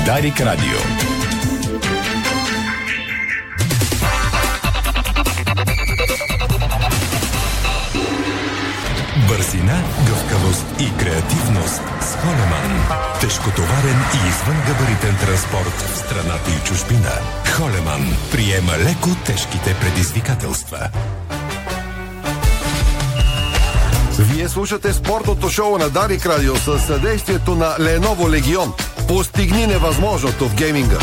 Дарик Радио. Бързина, гъвкавост и креативност с Холеман. Тежкотоварен и извънгабаритен транспорт в страната и чужбина. Холеман приема леко тежките предизвикателства. Вие слушате спортното шоу на Дарик Радио със съдействието на Lenovo Legion. Постигни невъзможното в гейминга.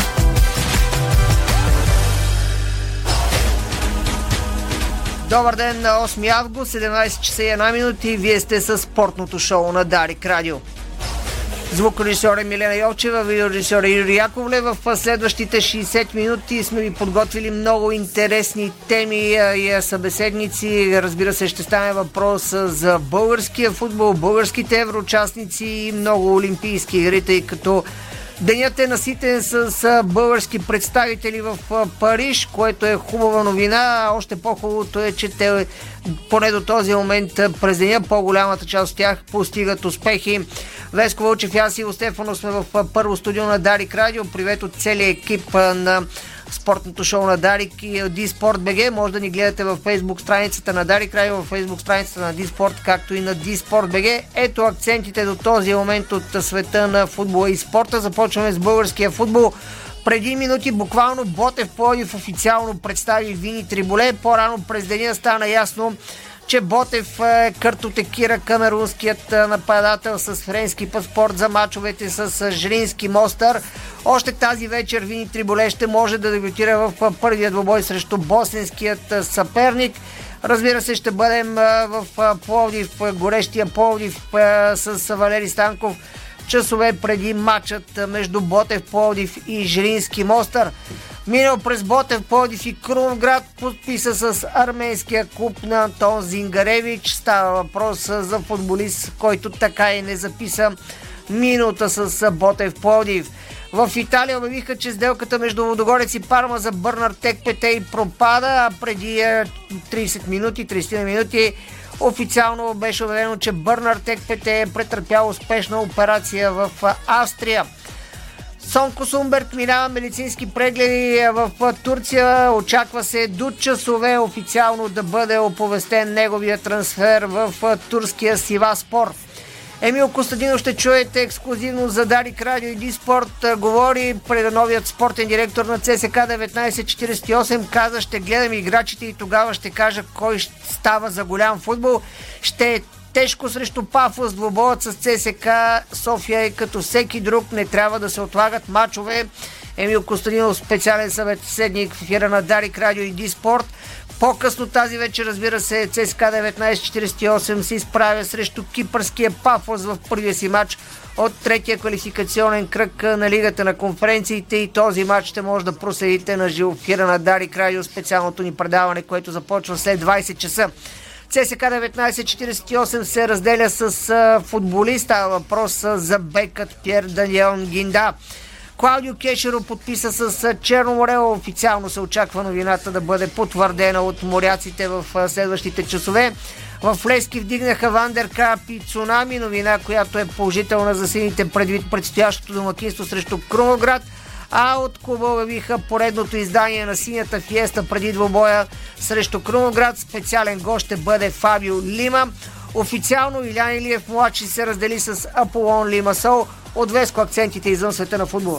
Добър ден на 8 август, 17 часа и 1 минута и вие сте с спортното шоу на Дарик Радио. Звукорежисьор Милена Йовчева, видеорежисьор Юрий Яковлев. В следващите 60 минути сме ви подготвили много интересни теми и събеседници. Разбира се, ще стане въпрос за българския футбол, българските евроучастници и много олимпийски игри, тъй като денят е наситен с български представители в Париж, което е хубава новина. Още по-хубавото е, че те поне до този момент през деня по-голямата част от тях постигат успехи. Веско Вълчев и аз, Иво Стефанов, сме в първо студио на Дарик Радио. Привет от целия екип на спортното шоу на Дарик и Диспорт БГ. Може да ни гледате във Facebook страницата на Дарик Радио, във Facebook страницата на Диспорт, както и на Диспорт БГ. Ето акцентите до този момент от света на футбола и спорта. Започваме с българския футбол. Преди минути буквално Ботев Пловдив официално представи Вини Триболе. По-рано през деня стана ясно, че Ботев картотекира камерунският нападател с френски паспорт за мачовете с Жрински Мостър. Още тази вечер Вини Триболе ще може да дебютира в първия двубой срещу босненският съперник. Разбира се, ще бъдем в Пловдив, горещия Пловдив с Валери Станков часове преди матчът между Ботев Пловдив и Жрински Мостър. Минал през Ботев Пловдив и Крумовград, подписа с арменския клуб на Антон Зингаревич. Става въпрос за футболист, който така и не записа минута с Ботев Пловдив. В Италия обявиха, че сделката между Лудогорец и Парма за Бърнар Текпетей пропада, а преди 30 минути официално беше обявено, че Бърнар Текпетей е претърпял успешна операция в Австрия. Сонко Сумберт минава медицински прегледи в Турция. Очаква се до часове официално да бъде оповестен неговия трансфер в турския Сиваспор. Емил Костадинов ще чуете ексклюзивно за Дарик Радио и Диспорт. Говори пред новият спортен директор на ЦСКА 1948. Каза, ще гледам играчите и тогава ще кажа кой става за голям футбол. Ще е тежко срещу Пафос. Двубоят с ЦСКА София е като всеки друг. Не трябва да се отлагат мачове. Емил Костадинов, специален събеседник в ефира на Дарик Радио и Диспорт. По-късно тази вечер, разбира се, ЦСКА 1948 се изправя срещу кипърския Пафос в първия си матч от третия квалификационен кръг на Лигата на конференциите и този матч ще може да проследите на живо ефира на Дарик Радио, специалното ни предаване, което започва след 20 часа. ЦСКА 1948 се разделя с футболиста. Въпрос за бекът Пьер Даниел Нгинда. Клаудио Кешеро подписа с Черно море. Официално се очаква новината да бъде потвърдена от моряците в следващите часове. В Лески вдигнаха Вандеркап и Цунами, новина, която е положителна за сините предвид предстоящото домакинство срещу Крумовград. А от клуба обявиха поредното издание на синята фиеста преди двубоя срещу Крумовград. Специален гост ще бъде Фабио Лима. Официално Илян Илиев младши се раздели с Аполон Лимасол. От Веско акцентите извън света на футбола.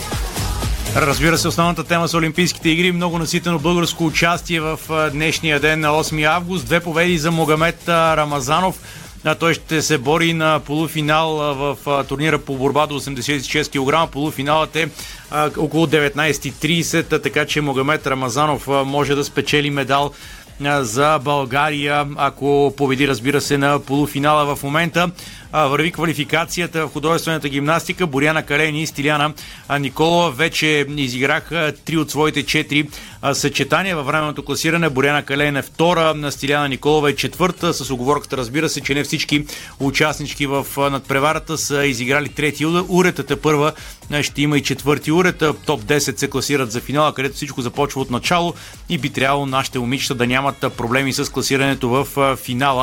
Разбира се, основната тема са Олимпийските игри. Много наситено българско участие в днешния ден на 8 август. 2 победи за Могамед Рамазанов. Той ще се бори на полуфинал в турнира по борба до 86 кг. Полуфиналът е около 19:30, така че Могамед Рамазанов може да спечели медал за България, ако победи, разбира се, на полуфинала. В момента върви квалификацията в художествената гимнастика. Боряна Калени и Стиляна Николова вече изиграха 3 от своите 4 съчетания във временното класиране. Боряна Кален е втора, на Стиляна Николова е четвърта, с уговорката, разбира се, че не всички участнички в надпреварата са изиграли трети уретата. Първа ще има и четвърти уред. Топ 10 се класират за финала, където всичко започва от начало и би трябвало нашите момичета да нямат проблеми с класирането в финала.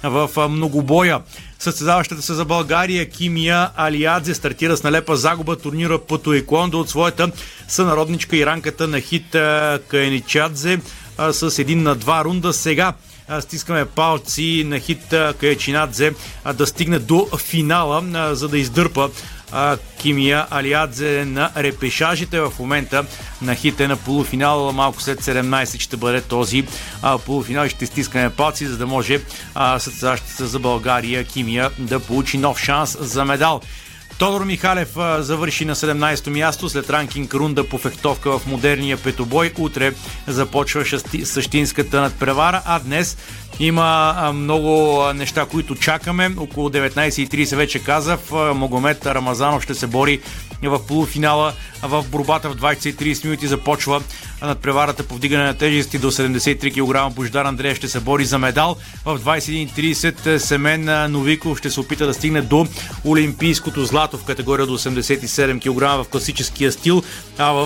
в многобоя. Състезаващата се за България Кимия Алиадзе стартира с налепа загуба турнира по таеквондо от своята сънародничка иранката Нахит Каеничадзе с 1-2 рунда. Сега стискаме палци на Нахит Каеничадзе да стигне до финала, за да издърпа Кимия Алиадзе на репешажите. В момента Нахит е на полуфинал, малко след 17 ще бъде този полуфинал и ще стискаме палци, за да може състезаващата за България Кимия да получи нов шанс за медал. Тодор Михалев завърши на 17-то място след ранкинг рунда по фехтовка в модерния петобой. Утре започва същинската надпревара, а днес има много неща, които чакаме. Около 19:30 вече казах, Магомед Рамазанов ще се бори в полуфинала. В борбата в 20:30 минути започва надпреварата по вдигане на тежести до 73 кг. Бождар Андреев ще се бори за медал. В 21:30 Семен Новиков ще се опита да стигне до олимпийското злато в категория до 87 кг в класическия стил, а в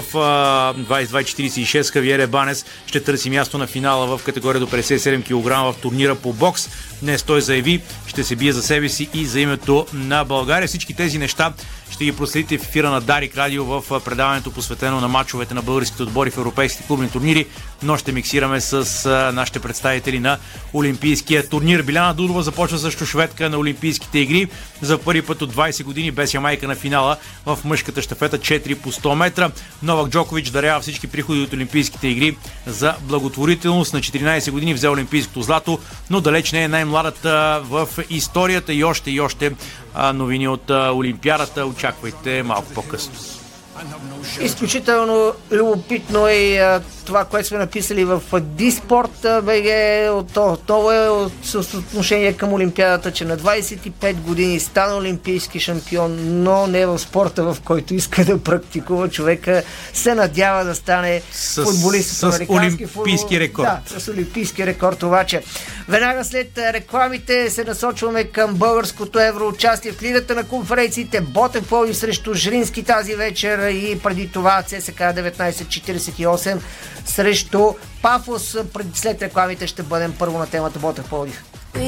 22:46 Хавиер Банес ще търси място на финала в категория до 57 кг в турнира по бокс. Днес той заяви, ще се бие за себе си и за името на България. Всички тези неща ще ги проследите в ефира на Дарик Радио в предаването, посветено на мачовете на българските отбори в европейските клубни турнири, но ще миксираме с нашите представители на Олимпийския турнир. Биляна Дудова започва също шведка на Олимпийските игри. За първи път от 20 години без Ямайка на финала в мъжката щафета 4 по 100 метра. Новак Джокович дарява всички приходи от Олимпийските игри за благотворителност. На 14 години взе олимпийското злато, но далеч не е най-младата в историята. И още новини от Олимпиадата очаквайте малко по-късно. Изключително любопитно е това, което сме написали в Диспорт БГ. Отново е с отношение към Олимпиадата, че на 25 години стана олимпийски шампион, но не в спорта, в който иска да практикува. Човека се надява да стане футболист с американски олимпийски рекорд. Да, с олимпийски рекорд. Обаче веднага след рекламите се насочваме към българското евроучастие в Лигата на конференциите. Ботев Пловдив срещу Жрински тази вечер и преди това ЦСКА 1948 срещу Пафос. След рекламите ще бъдем първо на темата Ботев Пловдив.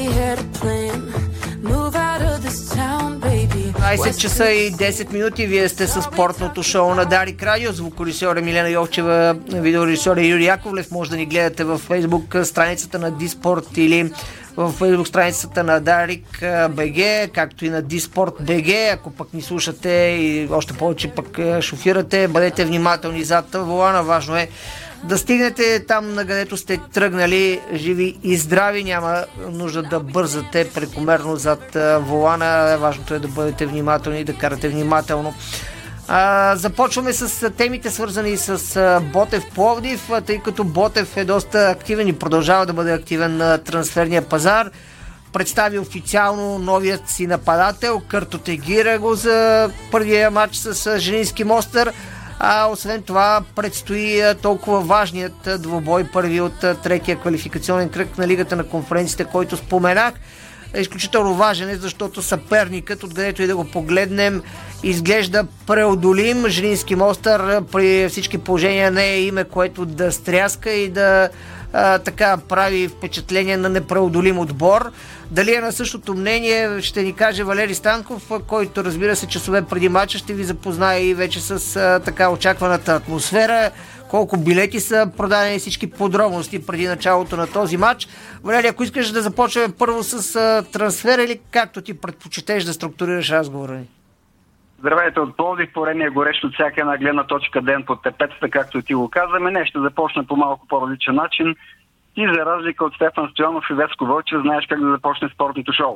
12 часа и 10 минути. Вие сте със спортното шоу на Дарик Радио. Звукорежисьор Милена Йовчева, видеорежисьор Юрий Яковлев. Може да ни гледате във Фейсбук страницата на Диспорт или в Фейсбук страницата на Дарик БГ, както и на Диспорт БГ. Ако пък ни слушате и още повече пък шофирате, бъдете внимателни зад волана. Важно е да стигнете там, на където сте тръгнали живи и здрави. Няма нужда да бързате прекомерно зад волана. Важното е да бъдете внимателни и да карате внимателно. Започваме с темите, свързани с Ботев Пловдив, тъй като Ботев е доста активен и продължава да бъде активен на трансферния пазар. Представи официално новият си нападател, картотегира го за първия матч с Женински Мостър. Освен това предстои толкова важният двубой, първи от третия квалификационен кръг на Лигата на конференциите, който споменах. Е изключително важен, защото съперникът, откъдето и да го погледнем, изглежда преодолим. Женински Мостър при всички положения не е име, което да стряска и да така прави впечатление на непреодолим отбор. Дали е на същото мнение, ще ни каже Валери Станков, който, разбира се, часове преди мача ще ви запознае и вече с така очакваната атмосфера, колко билети са продадени, всички подробности преди началото на този матч. Валери, ако искаш да започнем първо с трансфера или както ти предпочетеш да структурираш разговора ни? Здравейте от Пловдив, поредния горещ от всяка една гледна точка ден под тепетата, както ти го казваме. Не, ще започна по малко по-различен начин. Ти, за разлика от Стефан Стоянов и Веско Вълчев, знаеш как да започне спортното шоу.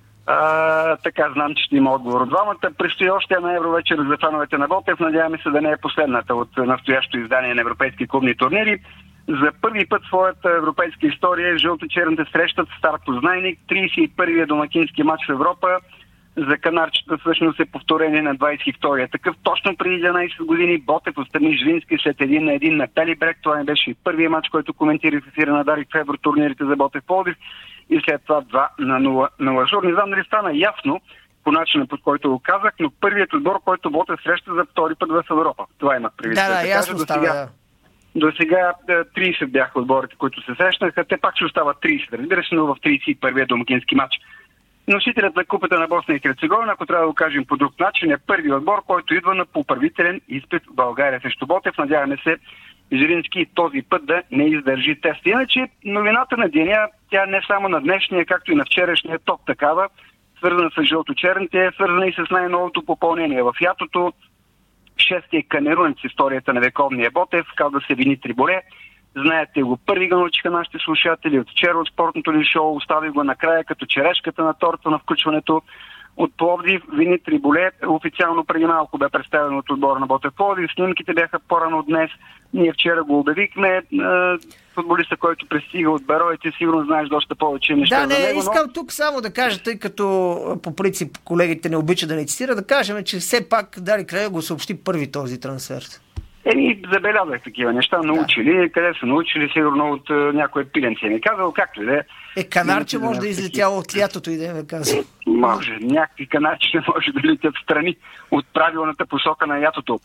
Така, знам, че ще има отговор от двамата. Предстои още една евровечер за фановете на Ботев. Надяваме се да не е последната от настоящото издание на европейски клубни турнири. За първи път в своята европейска история жълто-черните срещат Стар Познайник, 31-я домакински матч в Европа. За канарчета всъщност е повторение на 22-я. Такъв точно преди 11 години Ботев отстрани Жрински след 1-1 на Пелибрек. Това не беше и първият матч, който коментирах в ефира на Дарик в евротурнирите за Ботев Пловдив. И след това 2-0 на Лажур. Не знам дали стана ясно по начина, под който го казах, но първият отбор, който Ботев среща за втори път в Европа. Това имах предвид. Да, ясно става. До сега 30 бяха отборите, които се срещнаха. Те пак ще остават 30, разбира се, но в 31-я домакински матч. Носителят на купата на Босна и Херцеговина, ако трябва да го кажем по друг начин, е първи отбор, който идва на поправителен изпит в България срещу Ботев. Надяваме се Жирински този път да не издържи тест. Иначе новината на деня, тя не само на днешния, както и на вчерашния топ такава, свързана с жълточерните, е свързана и с най-новото попълнение. В ятото шестия камерунец, историята на вековния Ботев, казва се Винитри Боле. Знаете го, първи го научиха нашите слушатели от вчера от спортното ли шоу, остави го накрая като черешката на торта на включването от Пловдив. Винитри Боле официално преди малко бе представен от отбора на Ботев Пловдив. Снимките бяха по-рано днес. Ние вчера го обявихме. Футболиста, който пристига от Бероите, сигурно знаеш доста повече неща за него. Искам тук само да кажа, тъй като по принцип колегите не обичат да не цитира, да кажем, че все пак Дарик Радио го съобщи първи този трансфер. Забелязах такива неща, научили. Къде са научили, сигурно от някое пиленце не казал, както и да е. Канарче може да излетяло от лятото и да ме казва. Може, някакви канарче може да летят страни от правилната посока на лятото.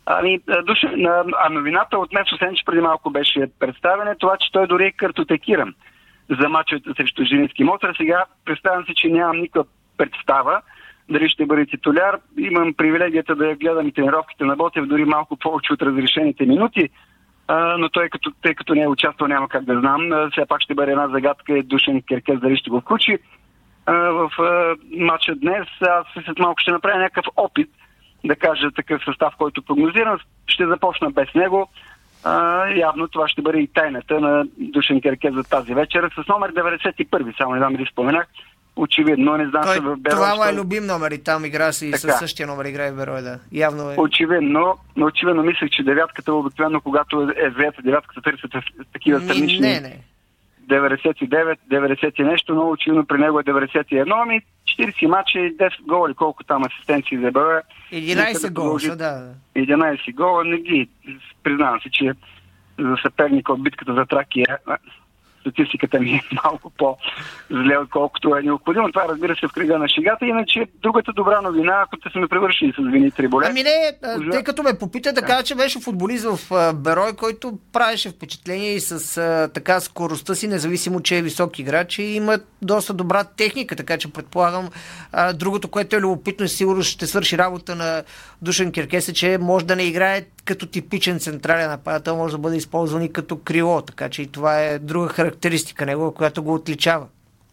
Новината от Месо Сенч преди малко беше представена, това, че той дори е картотекиран за мачовете срещу Жилински Мостър. Сега представям се, че нямам никаква представа дали ще бъде титуляр. Имам привилегията да гледам и тренировките на Ботев, дори малко повече от разрешените минути, но тъй като не е участвал, няма как да знам. Все пак ще бъде една загадка, Душан Керкез дали ще го включи в матча днес. Аз след малко ще направя някакъв опит да кажа такъв състав, който прогнозирам. Ще започна без него. Явно това ще бъде и тайната на Душан Керкез за тази вечер. С номер 91, само не знам дали споменах. Очевидно, не знам се в Берой. Това е любим номер и там игра си със същия номер играе в Берой, да. Явно е. Очевидно мислех, че девятката обикновено, когато е заета девятката, търсят такива странични. Не. 99, 90 и нещо, но очевидно при него е 91. 40 мача и 10 гола или колко там асистенции за Берой. 11 гола, да. 11 гола, не ги признавам си, че за съперника от битката за Тракия статистиката ми е малко по-зле, отколкото е необходимо. Това, разбира се, в кръга на шегата. Иначе другата добра новина, ако те са ме превършили с Винитри Боле. Тъй като ме попита да кажа, че беше футболист в Берой, който правеше впечатление и с така скоростта си, независимо, че е висок играч и има доста добра техника, така че предполагам другото, което е любопитно и сигурно ще свърши работа на Душан Керкес, че може да не играе като типичен централен нападател, може да бъде използван и като крило, така че и това е друга характеристика него, която го отличава.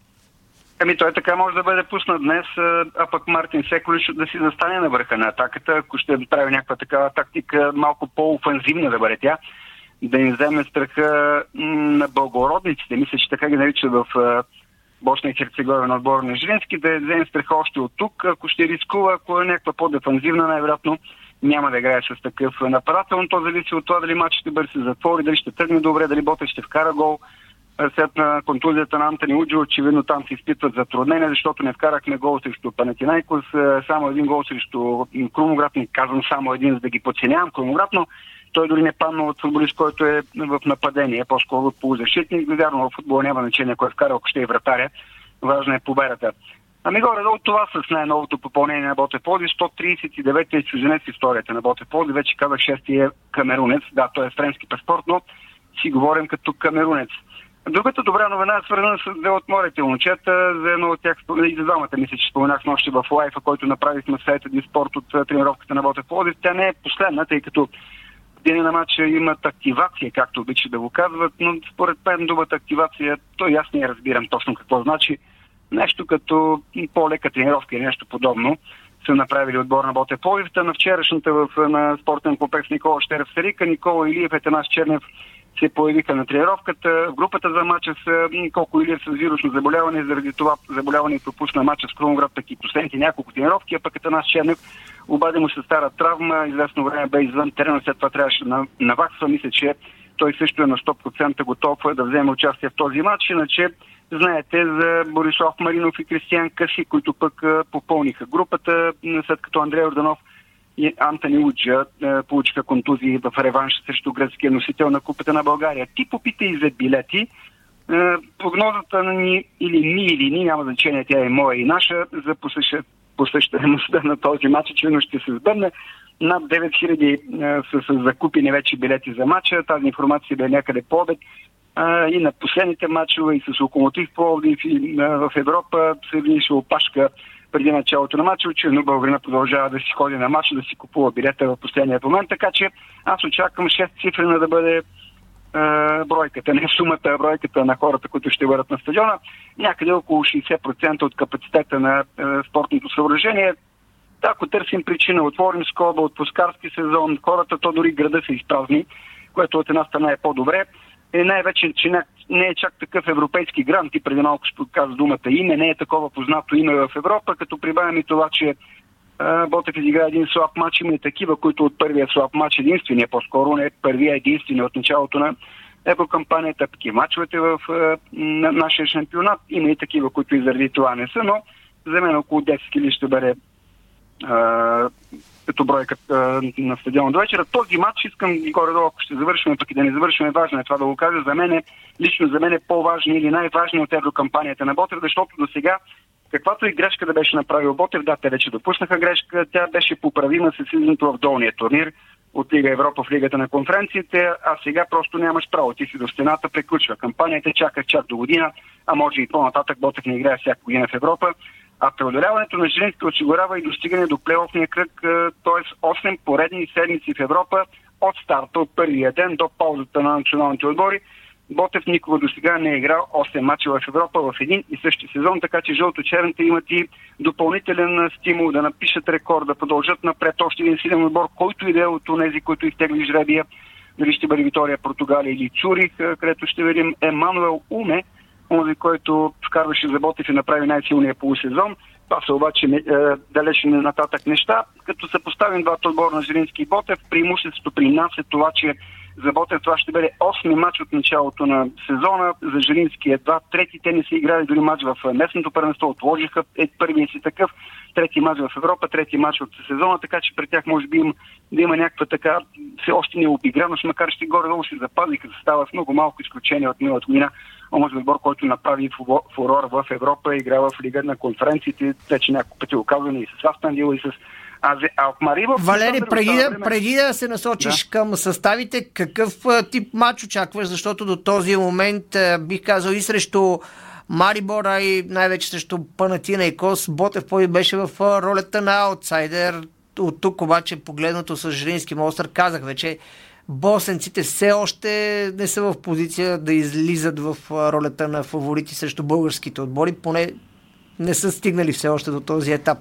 Той така може да бъде пуснат днес, а пък Мартин Секолич да си застане на върха на атаката, ако ще прави някаква такава тактика, малко по-офанзивна да бъде тя, да им вземе страха на благородниците. Мисля, че така ги наричат в Босна и Херцеговина отбор на Жилински, да вземе страха още от тук. Ако ще рискува, ако е някаква по-дефанзивна, най-вероятно няма да играе с такъв нападател, но то зависи от това дали матчът ще бъде се затвори, дали ще тръгне добре, дали Ботев ще вкара гол. След на контузията на Антони Уджо, очевидно там се изпитват затруднения, защото не вкарахме гол срещу Панатинайкос, само един гол срещу Крумовград, не казвам само един, за да ги подценявам Крумовград, но той дори не падна от футболист, който е в нападение, по-скоро от полузащитник. Вярно, в футбола няма значение кой вкара, ако ще е вратаря. Важна е победата. Горе-долу това с най-новото попълнение на Ботев Пловдив, 139-ти чужденец в историята на Ботев Пловдив, вече казах 6-ти е камерунец, да, той е френски паспорт, но си говорим като камерунец. Другата добра новина е свързана с две от моите момчета, за едно от тях и за двамата мисля, че споменах нощи в лайфа, който направихме в сайта Диспорт от тренировката на Ботев Пловдив. Тя не е последна, тъй като в деня на матча имат активация, както обича да го казват, но според мен думата активация, то аз не разбирам точно какво значи. Нещо като по-лека тренировка или нещо подобно са направили отбор на Ботев Пловдив. На вчерашната на спортен комплекс Никола Щерев Сарика, Никола Илиев и Атанас Чернев се появиха на тренировката. В групата за матча са Николко Илиев с вирусно заболяване, заради това заболяване пропусна матча с Крумовград, пък и последните няколко тренировки, а пък Атанас Чернев обади му се стара травма, известно време бе извън терена, след това трябваше да наваксва. Мисля, че той също е на 100% готов да вземе участие в този матч, иначе знаете за Борислав Маринов и Кристиян Каси, които пък попълниха групата, след като Андрей Орданов и Антони Уджа получиха контузии в реванш срещу гръцкия носител на Купата на България. Ти попита и за билети. Прогнозата ни или ни, няма значение, тя е моя и наша, за посещаемостта на този матч, очевидно ще се сбъдне. Над 9000 са закупени вече билети за матча. Тази информация бе някъде по обед. И на последните матчове и с Локомотив Пловдив и в Европа се виждаше опашка преди началото на матча. Очевидно българина продължава да си ходи на матча, да си купува билета в последния момент. Така че аз очаквам 6 цифрена да бъде бройката, не сумата, а бройката на хората, които ще бъдат на стадиона. Някъде около 60% от капацитета на спортното съоръжение. Ако търсим причина, отворим скоба, отпускарски сезон, хората, то дори града се изпразни, което от една страна е по-добре. И най-вече, че не е чак такъв европейски грант, и преди малко ще каза думата име, не е такова познато име в Европа, като прибавим и това, че Ботев изигра един слаб матч, има и такива, които от първия слаб матч, единствения по-скоро, не първия, единствения от началото на еврокампанията, пък мачовете в нашия шампионат, има и такива, които и заради това не са, но за мен около 10 000 ще бъде като бройка на стадиона до вечера. Този матч искам горе-долу, ако ще завършим, пък и да не завършим, важно е това да го кажа. За мен лично за мен е по-важен или най-важен от еврокампанията на Ботев, защото до сега каквато и грешка да беше направил Ботев, да, те вече допуснаха грешка, тя беше поправима с излизането в долния турнир от Лига Европа в Лигата на конференциите, а сега просто нямаш право. Ти си до стената, приключва кампанията, чакаш чак до година, а може и по-нататък. Ботев не играе всяка година в Европа. А преодоляването на жените осигурява и достигане до плейофния кръг, т.е. 8 поредни седмици в Европа от старта, от първия ден до паузата на националните отбори. Ботев никога до сега не е играл 8 мача в Европа в един и същи сезон, така че жълто-черните имат и допълнителен стимул да напишат рекорд, да продължат напред още един силен отбор, който и да е от тези, които изтегли жребия. Дали ще бъде Витория, Португалия или Цюрих, където ще видим Емануел Уме, онзи, който вкарваше за Ботев и направи най-силния полусезон. Това са обаче далеч нататък неща. Като се поставим двата отбора на Зелински и Ботев, преимуществото при нас е това, че за Ботев това ще бъде 8 мач от началото на сезона. За Желински едва трети. Те не са играли дори мач в местното първенство. Отложиха първия си такъв. Трети мач в Европа, трети мач от сезона. Така че при тях може би да има някаква така все още необиграност, макар ще горе-долу се запазиха състава с много малко изключение от миналата година. Онзи отбор, който направи фурор в Европа, игра в Лига на конференциите. Вече няколко пъти оказване и с Астандил, и с Валери, преди да се насочиш към съставите, какъв тип матч очакваш? Защото до този момент бих казал и срещу Марибора и най-вече срещу Панатинайкос Ботев беше в ролята на аутсайдер. От тук обаче погледнато с Жрински Мостър, казах вече, босенците все още не са в позиция да излизат в ролята на фаворити срещу българските отбори, поне не са стигнали все още до този етап.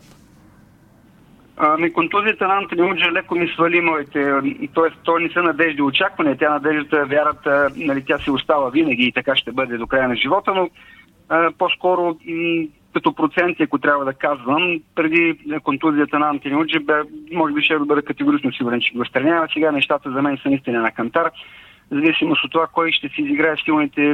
Контузията на Антони Уджа леко ми свали моите, т.е. то не са надежди очаквания, тя надеждата, вярата, нали, тя си остава винаги и така ще бъде до края на живота, но по-скоро като проценти, ако трябва да казвам, преди контузията на Антони Уджа, може би ще бъде категорично сигурен, че го отстранява. Сега нещата за мен са наистина на кантар, зависимост от това кой ще си изиграе силните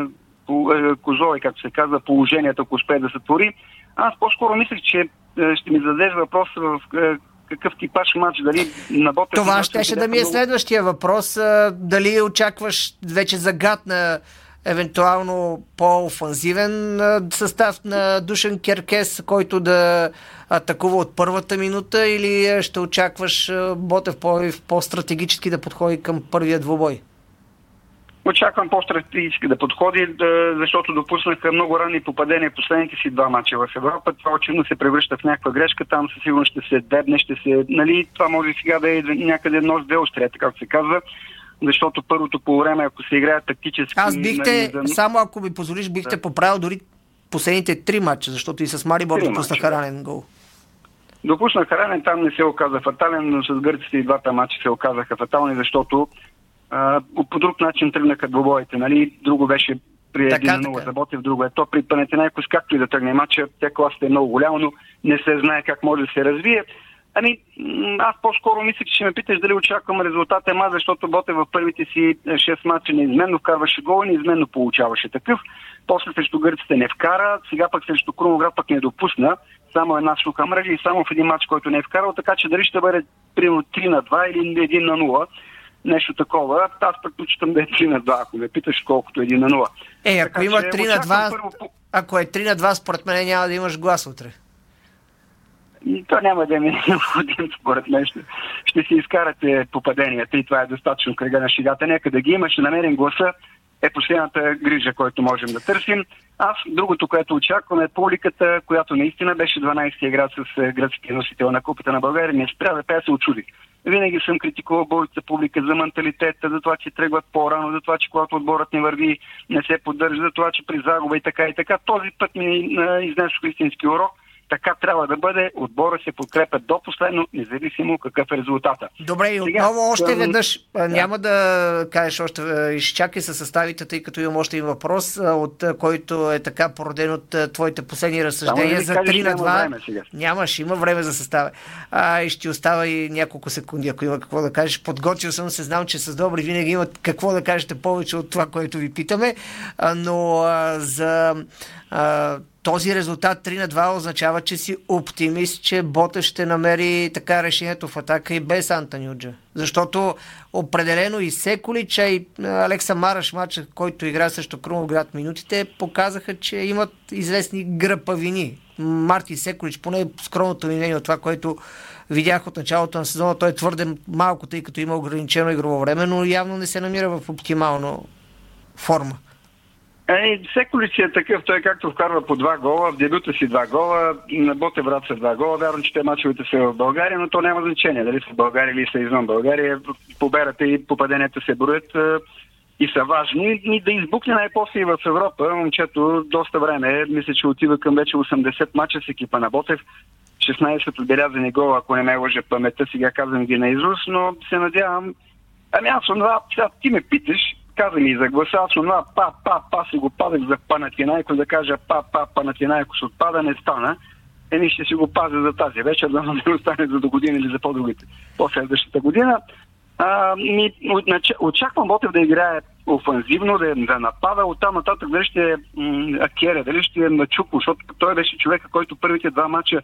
козови, както се казва, положенията, ако успее да се твори. Аз по-скоро мислех, че ще ми зададеш въпрос в какъв типаж матч, дали на Ботев... Това щеше да ми е следващия въпрос. Дали очакваш вече загадна, евентуално по-офанзивен състав на Душан Керкес, който да атакува от първата минута, или ще очакваш Ботев по-стратегически да подходи към първия двубой? Очаквам по-стратегически да подходи, защото допуснаха много ранни попадения последните си 2 мача в Европа. Това очевидно се превръща в някаква грешка. Там със сигурност ще се дебне, нали, това може сега да е някъде нож две острията, както се казва. Защото първото по време, ако се играе тактически... Аз само ако ми позволиш, бихте поправил дори последните 3 мача, защото и с Марибор допуснаха ранен гол. Допуснаха ранен, там не се оказа фатален, но с гърците и двата мача се оказаха фатални, защото по друг начин тръгнаха двубоите, нали? Друго беше при 1-0 за Ботев, друго е то при Панатинайкос, както и да тръгне матча. Тя класата е много голяма, но не се знае как може да се развие. Аз по-скоро мислех, че ще ме питаш дали очаквам резултата мач, защото Ботев в първите си 6 мача неизменно вкарваше гол и неизменно получаваше такъв. После срещу гърците не вкара, сега пък срещу Крумовград пък не допусна. Само една суха мрежа и само в един мач, който не е вкарал, така че дали ще бъде примерно 3-2 или 1-0. Нещо такова. Аз предпочитам да е 3-2, ако ме питаш колкото 1-0. Ако има 3-2, ако е 3-2, според мен няма да имаш глас утре. То няма да ми е необходим, според мен. ще си изкарате попаденията и това е достатъчно кръга на шегата. Нека да ги има, ще намерим гласа. Е последната грижа, който можем да търсим. Другото, което очакваме е публиката, която наистина беше 12-ти град с гръцкия носител на Купата на България. Не спря да пея, се очудих. Винаги съм критикувал българската публика за менталитета, за това, че тръгват по-рано, за това, че когато отборът не върви, не се поддържа, за това, че при загуба и така и така. Този път ми изнесох истински урок. Така трябва да бъде. Отбора се подкрепят до последно, независимо какъв е резултата. Добре, и отново още веднъж. Няма да кажеш още, изчакай със съставите, тъй като имам още един въпрос, от който е така породен от твоите последни разсъждения за 3-2. Нямаш, има време за състава. И ще остава и няколко секунди, ако има какво да кажеш. Подготвил съм се, знам, че с добри винаги има какво да кажете повече от това, което ви питаме, но за този резултат 3-2 означава, че си оптимист, че Ботев ще намери така решението в атака и без Антониуджа. Защото определено и Секолич, и Алекса Мараш, матча, който игра срещу Крумовград минутите, показаха, че имат известни гръпавини. Мартин Секолич, поне скромното ми мнение от това, което видях от началото на сезона, той е твърде малко, тъй като има ограничено игрово време, но явно не се намира в оптимална форма. Секолич е такъв, той както вкарва по 2 гола, в дебюта си 2 гола, на Ботев врат са 2 гола, вярно, че те мачовете са в България, но то няма значение, дали са в България или са извън България, победата и попаденията се броят и са важни. И да избухне най-после и в Европа, момчето доста време, мисля, че отива към вече 80 мача с екипа на Ботев, 16 отбелязани гола, ако не ме лъже паметта, сега казвам ги на израз, но се надявам, аз това, ти ме питаш, каза ми за гласа, аз онова си го пазех за Панатинайко, да кажа Панатинайко се отпада, не стана. Ще си го пазя за тази вечер, да не остане за до година или за по-другите, по-следващата година. Очаквам Ботев да играе офанзивно, да напада, оттам нататък дали ще е Акере, дали ще е Мачуко, защото той беше човека, който първите два мача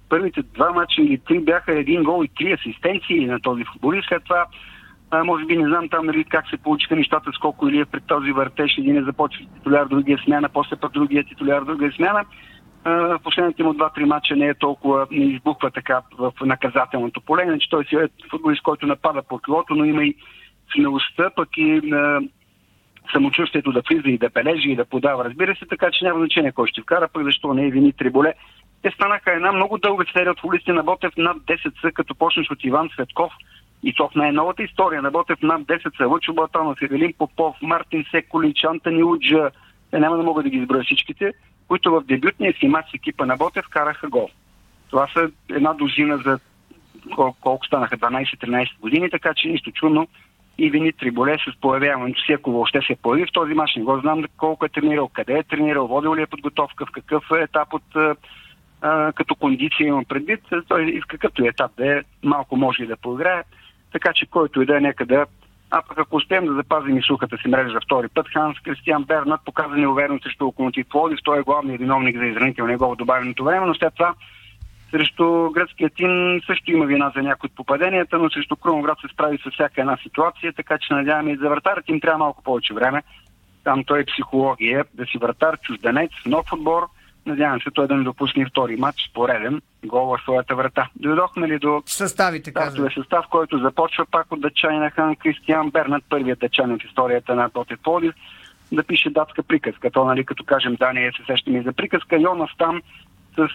или 3 бяха 1 гол и 3 асистенции на този футболист. След това може би не знам там нали, как се получиха нещата, с колко или е пред този въртеж, един е започва титуляр, другия смяна, после пък другия титуляр, другия смяна. В последните му 2-3 мача не е толкова, не избухва така в наказателното поле, иначе той си е футболист, който напада по крилото, но има и смелостта, пък и самочувствието да влиза и да бележи и да подава, разбира се, така че няма значение кой ще вкара, пък защо не е Вини Триболе. Те станаха една много дълга серия от футболисти на Ботев, над 10 са, като почнеш от Иван Цветков, и то в най-новата история на Ботев над 10 са Лъчо Батанов, Евелин Попов, Мартин Секолич, Антониуджа, те няма да мога да ги изброя всичките, които в дебютния си мач с екипа на Ботев караха гол. Това са една дужина за колко станаха 12-13 години, така че нищо чудно и Вини Триболе с появяването си, ако въобще се появи в този мач, не го знам колко е тренирал, къде е тренирал, водил ли е подготовка, в какъв етап от като кондиция имам предвид, той в какъвто етап да е, малко може и да поиграе, така че който и да е нека да. Пък ако успеем да запазим и сухата си мрежа за втори път, Ханс Кристиан Бернат показа неувереност срещу Локомотив Пловдив, той е главният виновник за изранителния гол в добавеното време, но след това срещу гръцкия тим също има вина за някои от попаденията, но срещу Крумовград се справи с всяка една ситуация, така че надяваме и за вратарът им трябва малко повече време. Там той е психология, да си вратар, чужденец, нов отбор. Надявам се той да не допусне втори матч пореден гол в своята врата. Дойдохме ли до съставите, казваме. Състав, който започва пак от датчанина Хан Кристиан Бернат, първият датчанин в историята на Ботев Пловдив, да пише датска приказка. То, нали, като кажем Дания, се сещаме и за приказка. Йонас там с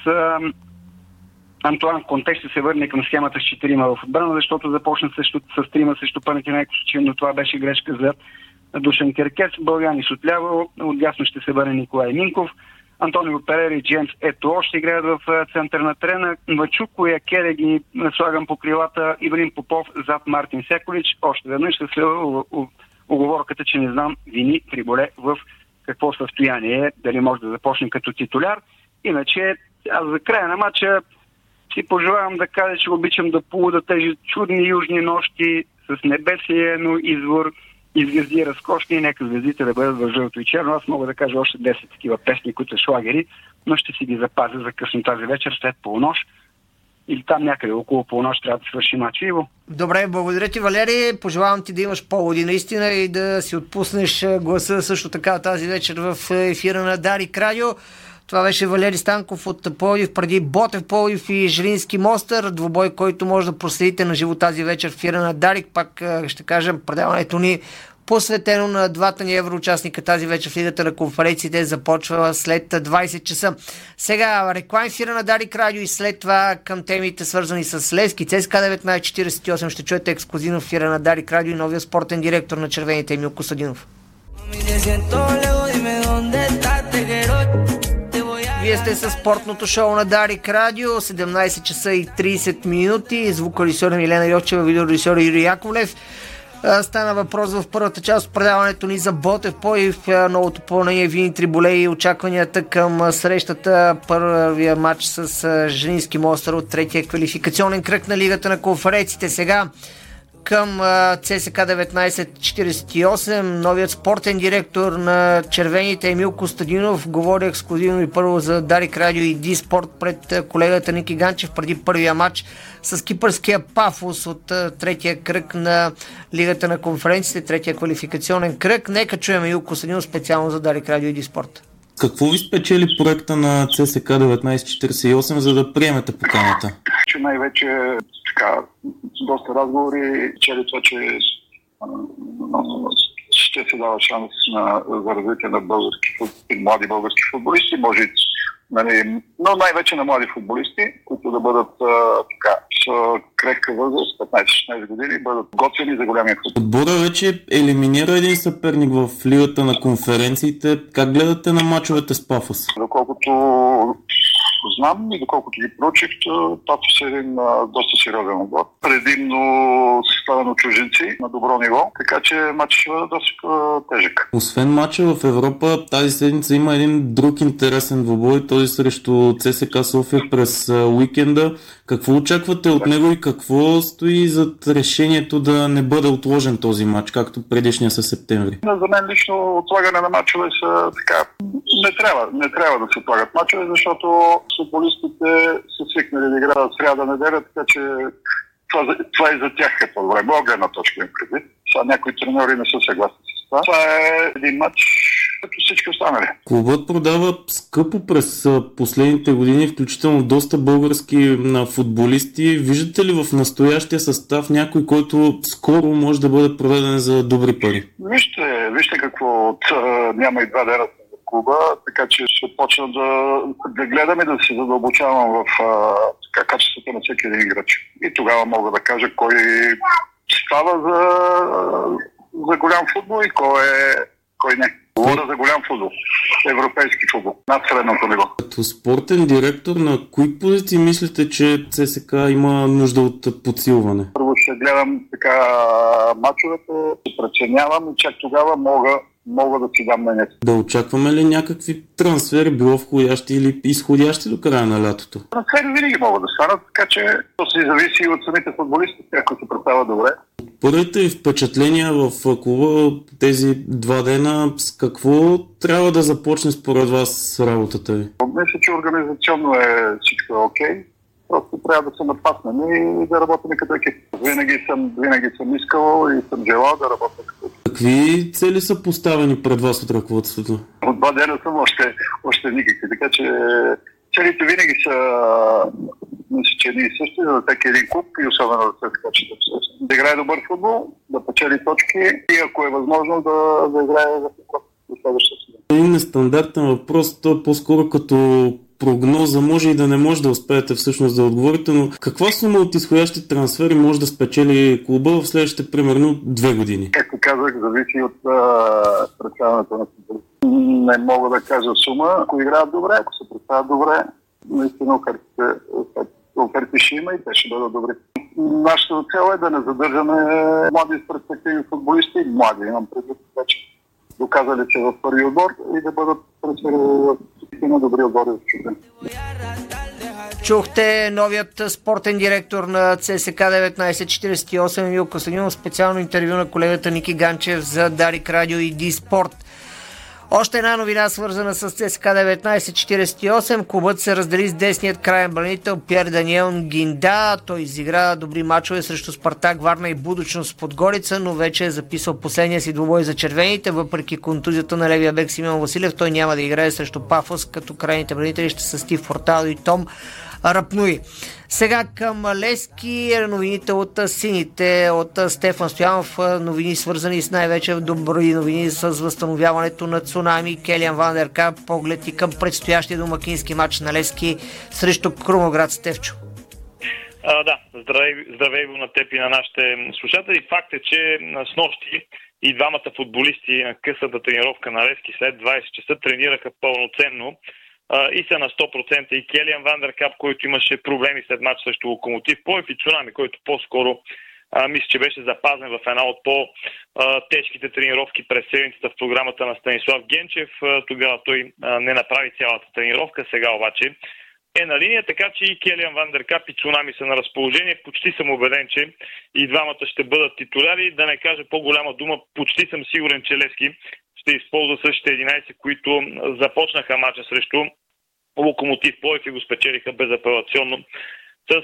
Антуан Конте ще се върне към схемата с 4 в отбрана, защото започна с 3 срещу Панатинайкос, но това беше грешка за Душан Керкес. Българи с отляво, отдясно ще се върне Николай Минков. Антонио Перери и Джеймс Ето ще играят в център на терена. Мачуко и Акере ги слагам по крилата. Ивелин Попов зад Мартин Секолич. Още веднъж ще следва уговорката, че не знам Вини Триболе в какво състояние е, дали може да започне като титуляр. Иначе аз за края на матча си пожелавам да кажа, че обичам да полуда тези чудни южни нощи с небесие, но извор и звезди разкошни, нека звездите да бъдат в жълто и черно. Аз мога да кажа още 10 такива песни, които са шлагери, но ще си ги запазя за късно тази вечер след полунощ. Или там някъде около полунощ трябва да свърши матч. Иво. Добре, благодаря ти, Валери. Пожелавам ти да имаш поводи наистина и да си отпуснеш гласа също така тази вечер в ефира на Дарик Радио. Това беше Валери Станков от Пловдив, преди Ботев Пловдив и Жилински Мостър. Двубой, който може да проследите на живо тази вечер в ефира на Дарик. Пак ще кажем, предаването ни посветено на двата ни евроучастника тази вечер в Лигата на конференциите започва след 20 часа. Сега реклам ефира на Дарик Радио и след това към темите свързани с Левски. ЦСКА 1948 ще чуете ексклюзивно в ефира на Дарик Радио и новия спортен директор на червените Емил Костадинов. Вие сте със спортното шоу на Дарик Радио, 17 часа и 30 минути. Звукорежисьор Милена Йовчева, видеорежисьор Юрий Яковлев. Стана въпрос в първата част от предаването ни за Ботев Пловдив, новото попълнение Вини Триболей и очакванията към срещата, първия матч с Жилински Мостър от третия квалификационен кръг на Лигата на конференциите. Сега към ЦСКА 1948, новият спортен директор на червените Емил Костадинов говори ексклюзивно и първо за Дарик Радио и Диспорт пред колегата Ники Ганчев преди първия матч с кипърския Пафос от третия кръг на Лигата на конференциите, третия квалификационен кръг. Нека чуем Емил Костадинов специално за Дарик Радио и Диспорт. Какво ви спечели проекта на ЦСКА 1948, за да приемете поканата? Че най-вече така, доста разговори, чели това, че ще се дава шанс за развитие на млади български футболисти, може, нали, но най-вече на млади футболисти, които да бъдат така, с крехка възраст, 15-16 години, бъдат готвени за голямия футбол. Отбора вече елиминира един съперник в Лигата на конференциите. Как гледате на мачовете с Пафос? Доколкото знам и доколкото ги проучих, Пафос е един доста сериозен отбор. Предимно съставено чужденци на добро ниво, така че матчът е доста тежък. Освен матча в Европа, тази седмица има един друг интересен двубой, този срещу ЦСКА София през уикенда. Какво очаквате от него и какво стои зад решението да не бъде отложен този матч, както предишния със септември? За мен лично отлагане на матчове са така. Не трябва да се отлагат матчове, защото футболистите са свикнали да играят сряда-неделя, така че това и за тях е по-добре. Моя гледна точка им предвид. Сега някои треньори не са съгласни с това. Това е един матч, като всички останали. Клубът продава скъпо през последните години, включително доста български футболисти. Виждате ли в настоящия състав някой, който скоро може да бъде продаден за добри пари? Вижте какво няма и 2 дена в клуба, така че ще почна да гледам и да се задълбочавам в качеството на всеки един играч. И тогава мога да кажа кой става за голям футбол и кой не. Говоря за голям футбол. Европейски футбол. Над средното ниво. Като спортен директор, на кои позиции мислите, че ЦСКА има нужда от подсилване? Първо ще гледам така мачовете, ще преценявам и чак тогава мога да си дам мнението. Да очакваме ли някакви трансфери, било входящи или изходящи до края на лятото? Трансфери винаги могат да станат, така че то се зависи от самите футболисти, ако се представя добре. Първите ви впечатления в клуба тези 2 дена, с какво трябва да започне според вас работата ви? Мисля, че организационно всичко е окей. Просто трябва да се напаснем и да работим като екип. Винаги съм искал и съм желал да работя като екип. Какви цели са поставени пред вас от ръководството? От 2 дена съм още никакви, така че целите винаги са, мисля, че едни и същи за всеки един клуб и особено за ЦСКА. Да играе добър футбол, да печели точки и ако е възможно да играе за следващата сезон. Един нестандартен въпрос, то е по-скоро като прогноза, може и да не може да успеете всъщност да отговорите, но каква сума от изходящи трансфери може да спечели клуба в следващите примерно 2 години? Както казах, зависи от представянето на футболиста. Не мога да кажа сума. Ако играят добре, ако се представят добре, наистина оферти ще има и те ще бъдат добри. Нашата цел е да не задържаме млади перспективни футболисти, млади, имам предвид, вече доказали се в първи отбор и да бъдат трансферирани на добри отбори в чужбина. Чухте новият спортен директор на ЦСКА 1948 Емил Костадинов, специално интервю на колегата Ники Ганчев за Дарик Радио и Диспорт. Още една новина, свързана с ЦСКА 1948. Клубът се раздели с десният краен бранител Пьер Даниел Нгинда. Той изигра добри мачове срещу Спартак, Варна и Будучност Подгорица, но вече е записал последния си двубой за червените. Въпреки контузията на левия бек Симеон Василев, той няма да играе срещу Пафос, като крайните бранители ще са Стив Фортадо и Том Рапнуи. Сега към Левски, новините от сините, от Стефан Стоянов, новини свързани с най-вече добри новини с възстановяването на Цунами, Келиан Вандеркап, поглед и към предстоящия домакински матч на Левски срещу Крумовград. Стефчо. Да, здравей на теб и на нашите слушатели. Факт е, че с нощи и двамата футболисти на късата тренировка на Левски след 20 часа тренираха пълноценно и са на 100%. И Келиан Вандеркап, който имаше проблеми след матч срещу Локомотив Пловдив, и Цунами, който по-скоро мисля, че беше запазен в една от по-тежките тренировки през седмицата в програмата на Станислав Генчев. Тогава той не направи цялата тренировка, сега обаче е на линия, така че и Келиан Вандеркап и Цунами са на разположение. Почти съм убеден, че и двамата ще бъдат титуляри. Да не кажа по-голяма дума, почти съм сигурен, че Левски ще използва същите 11, които започнаха матча срещу Локомотив Пловдив и го спечелиха безапелационно с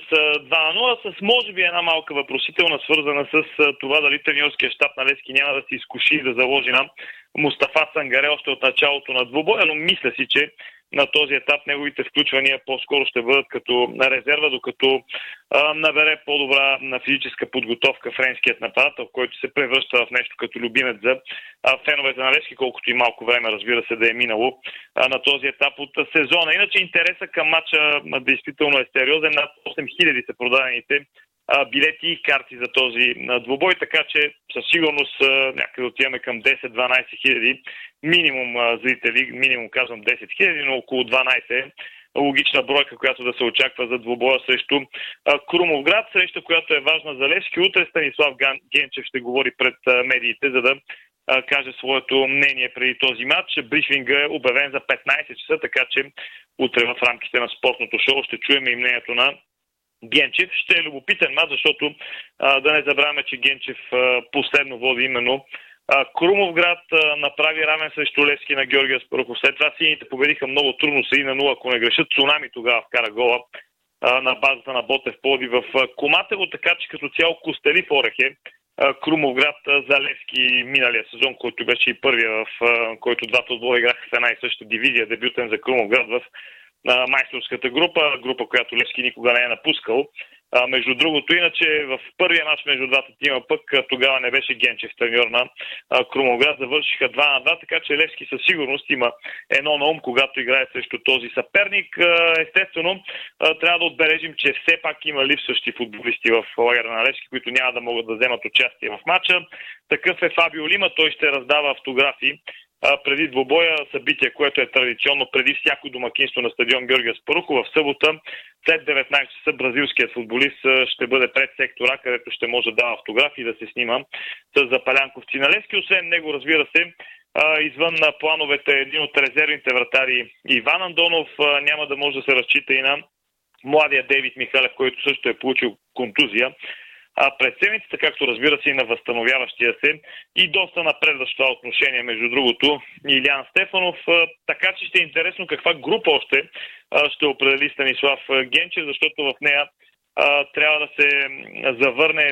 2-0, с може би една малка въпросителна, свързана с това дали треньорския щаб на Левски няма да се изкуши и да заложи на Мустафа Сангаре още от началото на двубоя, но мисля си, че на този етап неговите включвания по-скоро ще бъдат като резерва, докато набере по-добра физическа подготовка френският нападател, който се превръща в нещо като любимец за феновете на Левски, колкото и малко време, разбира се, да е минало на този етап от сезона. Иначе интереса към матча действително е сериозен. Над 8000 са продадените билети и карти за този двубой, така че със сигурност някъде отиваме към 10-12 хиляди минимум зрители, минимум казвам 10 хиляди, но около 12 логична бройка, която да се очаква за двубоя срещу Крумовград, среща, която е важна за Левски. Утре Станислав Генчев ще говори пред медиите, за да каже своето мнение преди този матч. Брифинга е обявен за 15 часа, така че утре в рамките на спортното шоу ще чуем и мнението на Генчев. Ще е любопитен мач, защото да не забравяме, че Генчев последно води именно Крумовград, направи равен срещу Левски на Георги Аспарухов. След това сините победиха много трудно с 1-0, ако не грешат. Цунами тогава вкара гола на базата на Ботев Пловдив в Коматево, така че като цяло костелив орех е Крумовград за Левски миналия сезон, който беше и първия, в който двата отбора играха в една и съща дивизия, дебютен за Крумовград в майсторската група, която Левски никога не е напускал. Между другото, иначе в първия мач между двата тима пък тогава не беше Генчев треньор на Крумовград, завършиха 2-2, така че Левски със сигурност има едно на ум, когато играе срещу този съперник. Естествено, трябва да отбележим, че все пак има липсващи футболисти в лагера на Левски, които няма да могат да вземат участие в матча. Такъв е Фабио Лима, той ще раздава автографи преди двубоя, събитие, което е традиционно преди всяко домакинство на стадион Георги Аспарухов. В събота след 19 часа бразилският футболист ще бъде пред сектора, където ще може да дава автографи и да се снима с запалянковци на Левски. Освен него, разбира се, извън плановете един от резервните вратари Иван Андонов, няма да може да се разчита и на младия Дейвид Михалев, който също е получил контузия през седмицата, както разбира се и на възстановяващия се и доста напредващ това отношение, между другото, Илиян Стефанов. Така че ще е интересно каква група още ще определи Станислав Генчев, защото в нея трябва да се завърне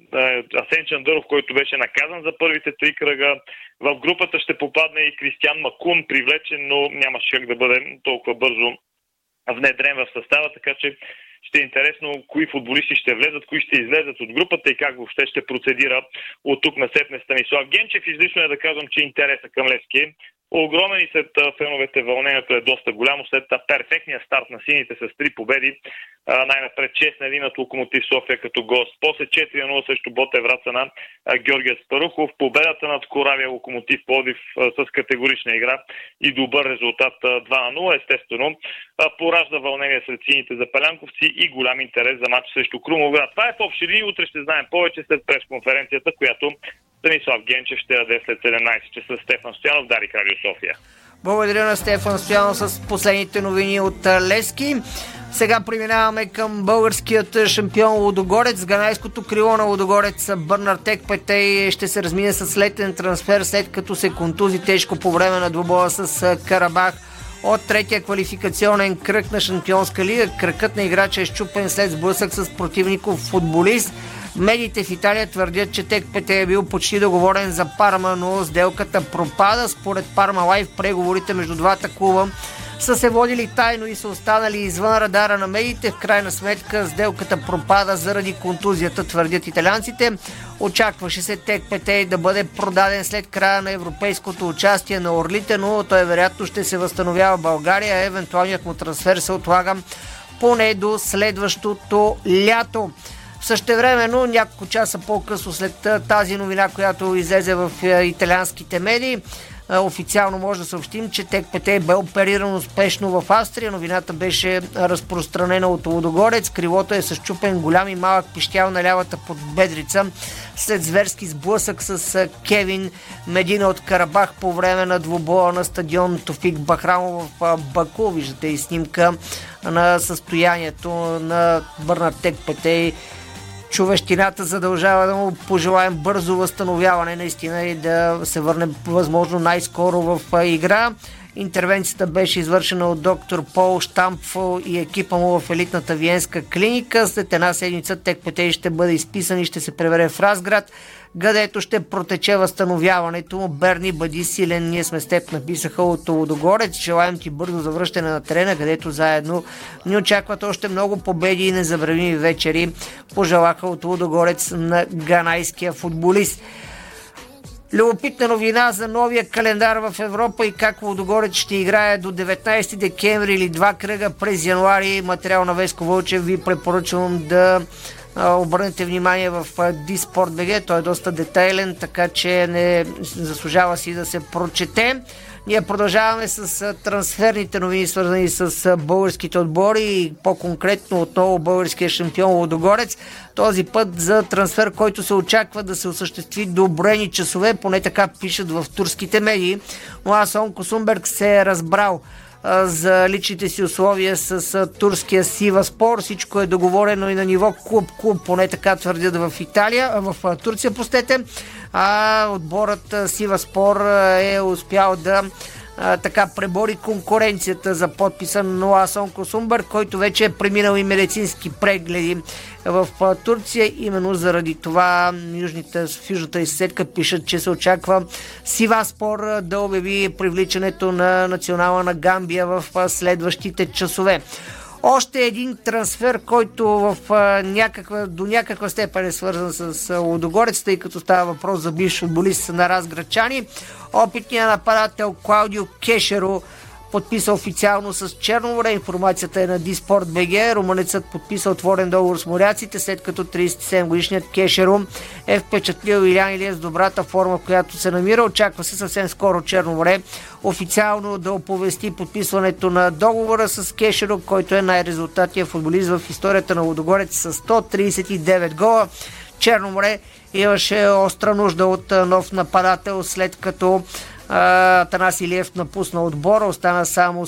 Асен Чандъров, който беше наказан за първите 3 кръга. В групата ще попадне и Кристиан Макун, привлечен, но нямаше как да бъде толкова бързо внедрен в състава, така че ще е интересно кои футболисти ще влезат, кои ще излезат от групата и как въобще ще процедира от тук насетне Станислав Генчев. Излишно е да казвам, че интереса към Левски огромен и след феновете вълнението е доста голямо. След перфектния старт на сините с 3 победи, най-напред 6-1 над Локомотив София като гост, после 4-0 срещу Ботев Враца на Георги Аспарухов, победата над Коравия Локомотив Пловдив с категорична игра и добър резултат 2-0, естествено поражда вълнение сред сините запалянковци и голям интерес за матч срещу Крумовград. Това е в общи линии, утре ще знаем повече след пресконференцията, която Станислав Генчев ще даде след 17 часа. Стефан Стоянов, Дарик Радио София. Благодаря на Стефан Стоянов с последните новини от Левски. Сега преминаваме към българският шампион Лудогорец. Ганайското крило на Лудогорец Бърнар Текпетей ще се размине с летен трансфер, след като се контузи тежко по време на двубоя с Карабах от третия квалификационен кръг на Шампионска лига. Кръкът на играча е счупен след сблъсък с противников футболист. Медиите в Италия твърдят, че Текпетей е бил почти договорен за Парма, но сделката пропада. Според Парма Лайв преговорите между двата клуба са се водили тайно и са останали извън радара на медиите. В крайна сметка сделката пропада заради контузията, твърдят италианците. Очакваше се Текпетей да бъде продаден след края на европейското участие на Орлите, но той вероятно ще се възстановява в България. Евентуалният му трансфер се отлага поне до следващото лято. Същевременно, няколко часа по-късно след тази новина, която излезе в италианските медии, официално може да съобщим, че Текпетей бе опериран успешно в Австрия. Новината беше разпространена от Лудогорец. Крилото е с счупен голям и малък пищял на лявата подбедрица след зверски сблъсък с Кевин Медина от Карабах по време на двубоя на стадион Тофик Бахрамов в Баку. Виждате и снимка на състоянието на Бърнар Текпетей. Човещината задължава да му пожелаем бързо възстановяване наистина и да се върне възможно най-скоро в игра. Интервенцията беше извършена от доктор Пол Штампф и екипа му в елитната виенска клиника. След една седмица Текпетей ще бъде изписан и ще се преведе в Разград, където ще протече възстановяването му. Берни, бъди силен, ние сме с теб, написаха от Лудогорец. Желаем ти бързо завръщане на терена, където заедно ни очакват още много победи и незабравими вечери, пожелаха от Лудогорец на ганайския футболист. Любопитна новина за новия календар в Европа и как Лудогорец ще играе до 19 декември или 2 кръга през януари. Материал на Веско Вълчев ви препоръчвам да обърнете внимание в Диспорт.бг. Той е доста детайлен, така че не заслужава си да се прочете. Ние продължаваме с трансферните новини, свързани с българските отбори и по-конкретно отново българския шампион Лудогорец. Този път за трансфер, който се очаква да се осъществи до броени часове, поне така пишат в турските медии. Муасон Косумберг се е разбрал за личните си условия с турския Сиваспор. Всичко е договорено и на ниво клуб, поне така твърдят в Турция, а отборът Сиваспор е успял да така пребори конкуренцията за подписа на Муасон Косумберг, който вече е преминал и медицински прегледи в Турция. Именно заради това в южната съседка пишат, че се очаква Сиваспор да обяви привличането на национала на Гамбия в следващите часове. Още един трансфер, който до някаква степен е свързан с Лудогорец, тъй като става въпрос за бивш футболист на разградчани. Опитният нападател Клаудио Кешеро подписа официално с Черноморе. Информацията е на Диспорт.бг. Румънецът подписа отворен договор с моряците, след като 37-годишният Кешеро е впечатлил Илян Илиев с добрата форма, в която се намира. Очаква се съвсем скоро Черноморе официално да оповести подписването на договора с Кешеро, който е най-резултатният футболист в историята на Лудогорец с 139 гола. Черноморе имаше остра нужда от нов нападател, след като Атанас Илиев напусна отбора, остана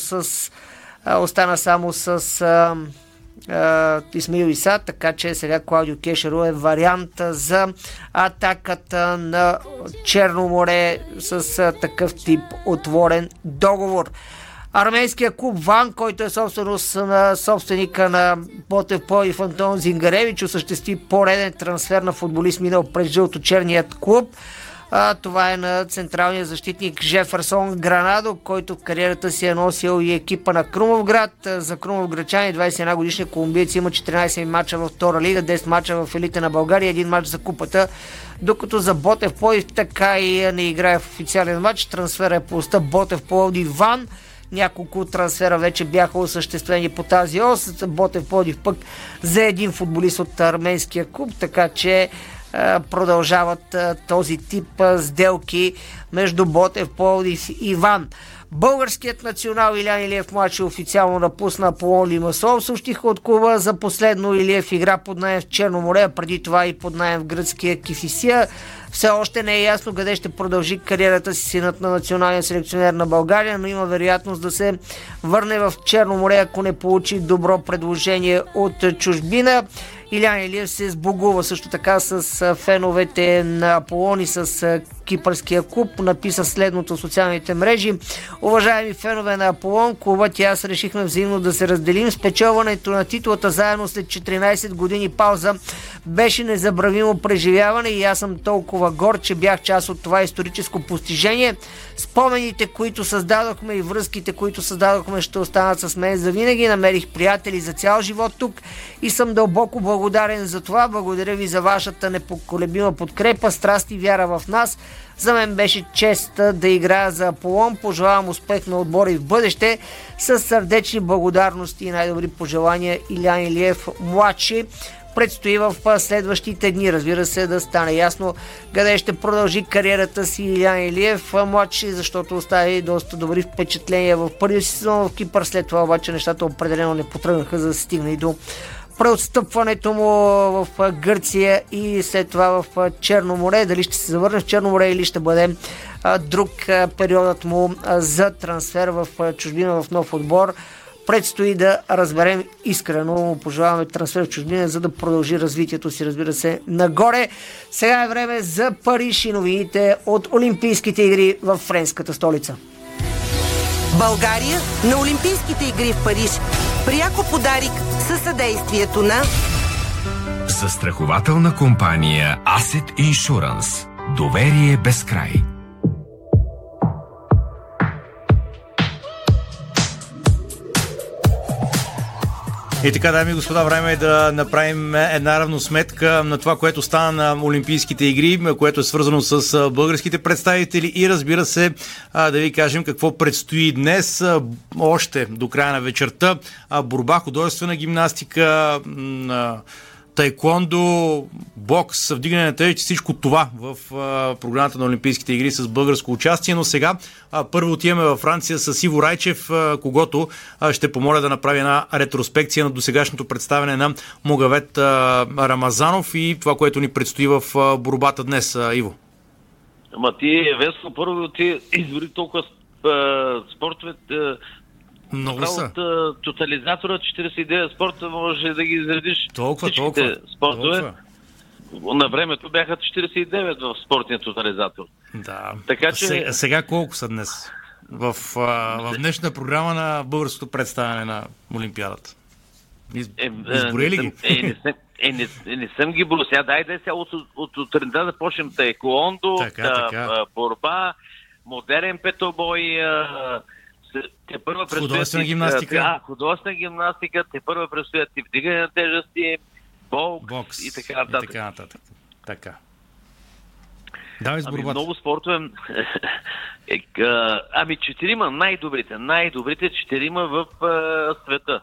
само с Исмаил Иса, така че сега Клаудио Кешеро е вариант за атаката на Черноморе с такъв тип отворен договор. Арменския клуб ВАН, който е собственика на Ботев Пловдив Антон Зингаревич, осъществи пореден трансфер на футболист, минал през жълточерният клуб. Това е на централния защитник Жеферсон Гранадо, който в кариерата си е носил и екипа на Крумовград. За крумовградчани 21 годишния колумбиец има 14 мача във втора лига, 10 мача в елита на България, 1 мач за купата, докато за Ботев Пловдив така и не играе в официален матч. Трансфера е по оста Ботев Пловдив ВАН. Няколко трансфера вече бяха осъществени по тази ос. Ботев Пловдив пък за един футболист от арменския клуб, така че продължават този тип сделки между Ботев Пловдив и ВАН. Българският национал Илян Илиев младши официално напусна Аполон Лимасол. Съобщиха от клуба. За последно Илиев игра под наем в Черно море, а преди това и под наем в гръцкия Кифисия. Все още не е ясно къде ще продължи кариерата си синът на националния селекционер на България, но има вероятност да се върне в Черно море, ако не получи добро предложение от чужбина. Илян Илиев се сбогува също така с феновете на Аполон и с кипърския клуб. Написа следното в социалните мрежи: уважаеми фенове на Аполон, клубът и аз решихме взаимно да се разделим. Спечелването на титлата заедно след 14 години пауза беше незабравимо преживяване и аз съм толкова горд, че бях част от това историческо постижение. Спомените, които създадохме и връзките, които създадохме, ще останат с мен завинаги. Намерих приятели за цял живот тук и съм дълбоко благодарен за това. Благодаря ви за вашата непоколебима подкрепа, страст и вяра в нас. За мен беше чест да играя за Аполон. Пожелавам успех на отбора и в бъдеще. С сърдечни благодарности и най-добри пожелания, Илян Илиев младши. Предстои в следващите дни, разбира се, да стане ясно къде ще продължи кариерата си Илян Илиев младши, защото остави доста добри впечатления в първия си сезон в Кипър. След това обаче нещата определено не потръгнаха, за да стигне и до преотстъпването му в Гърция и след това в Черно море. Дали ще се завърне в Черно море или ще бъде друг периодът му за трансфер в чужбина в нов отбор, предстои да разберем. Искрено му пожелаваме трансфер в чужбина, за да продължи развитието си, разбира се, нагоре. Сега е време за Париж и новините от Олимпийските игри в френската столица. България на Олимпийските игри в Париж. Пряко подарик със съдействието на застрахователна компания Asset Insurance. Доверие без край. И така, дами и господа, време е да направим една равносметка на това, което стана на Олимпийските игри, което е свързано с българските представители и, разбира се, да ви кажем какво предстои днес, още до края на вечерта. Борба, художествена гимнастика, таеквондо, бокс, вдигане на тежести, всичко това в програмата на Олимпийските игри с българско участие. Но сега първо отиваме във Франция с Иво Райчев, когото ще помоля да направи една ретроспекция на досегашното представяне на Могамед Рамазанов и това, което ни предстои в борбата днес. Иво. Ама ти, Веско, първо ти избори толкова спортове. Много са. От тотализатора 49 спорта може да ги изредиш толкова спортове. На времето бяха 49 в спортния тотализатор. Да. Така, че... Сега колко са днес? В днешната програма на българското представяне на Олимпиадата. Изброи ли ги? Не съм ги броил. Сега дай сега от сутринта да почнем таеквондо, борба, модерен петобой, художествена гимнастика. Художествена гимнастика, те първо предстоят и вдигане на тежести, бокс и така нататък. Така. Давай с борбата. Много спортове. Четирима най-добрите четирима в света.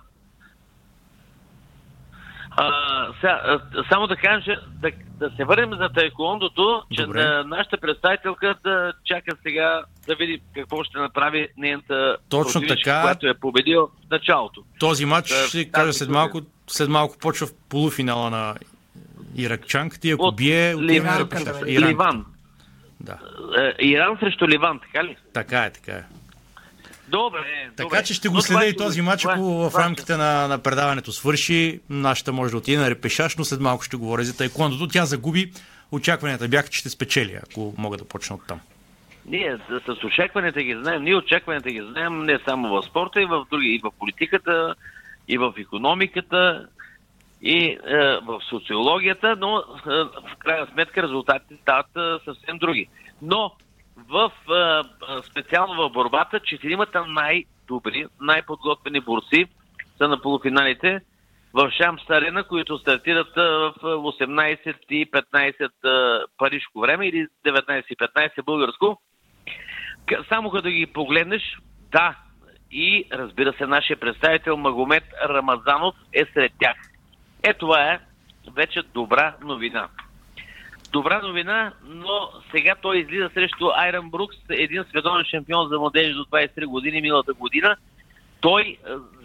Само да кажа, да се върнем за таеквондото, че нашата представителка да чака сега да види какво ще направи нейната противничка, която е победил в началото. Този матч, ще кажа след малко почва в полуфинала на иракчанката и ако бие отиваме на репешаж. Ливан. Да. Иран срещу Ливан, така ли? Така е. Добре. Така че ще го следя и този матч, ако в рамките на предаването свърши. Нашата може да отиде на репешаж, но след малко ще говоря за таеквондото. Тя загуби. Очакванията бяха, че ще спечели, ако мога да почна оттам. Ние с очакванията ги знаем. Ние очакванията ги знаем не само в спорта, и в други, и в политиката, и в икономиката, и в социологията, но в крайна сметка резултатите стават съвсем други. Но специално в борбата, четиримата най-добри, най-подготвени борци са на полуфиналите в Шамс Арена, които стартират в 18:15 парижко време или 19:15 българско. Само като ги погледнеш, и разбира се, нашия представител Магомед Рамазанов е сред тях. Това е вече добра новина. добра новина, но сега той излиза срещу Айран Брукс, един световен шампион за младежи до 23 години миналата година. Той,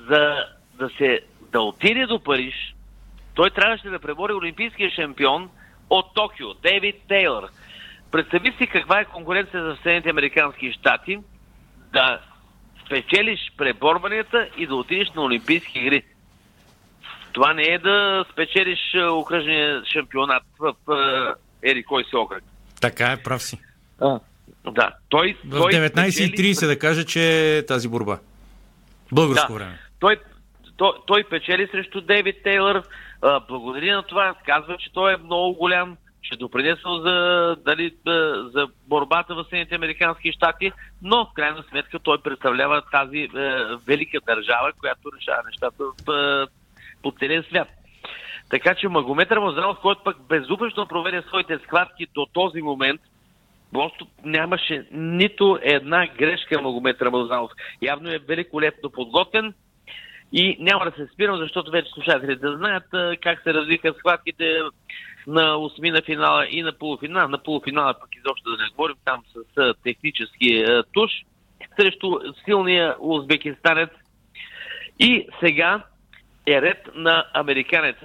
да отиде до Париж, той трябваше да пребори олимпийския шампион от Токио, Дейвид Тейлър. Представи си каква е конкуренция за Съединените американски щати, да спечелиш преборванията и да отидеш на олимпийски игри. Това не е да спечелиш окръжния шампионат в еди кой си окръг. Така е, прав си. Да. Той в 19:30 да каже, че е тази борба. Българско време. Той печели срещу Дейвид Тейлър. Благодари на това. Казва, че той е много голям, че допринесъл за борбата в Съединените американски щати, но в крайна сметка той представлява тази велика държава, която решава нещата по целия свят. Така че Магомед Рамазанов, който пък безупречно проведе своите схватки до този момент, просто нямаше нито една грешка Магомед Рамазанов. Явно е великолепно подготвен и няма да се спирам, защото вече слушателите да знаят как се развиха схватките на осмина финала и на полуфинала. На полуфинала пък изобщо да не говорим, там с технически туш срещу силния узбекистанец. И сега е ред на американеца.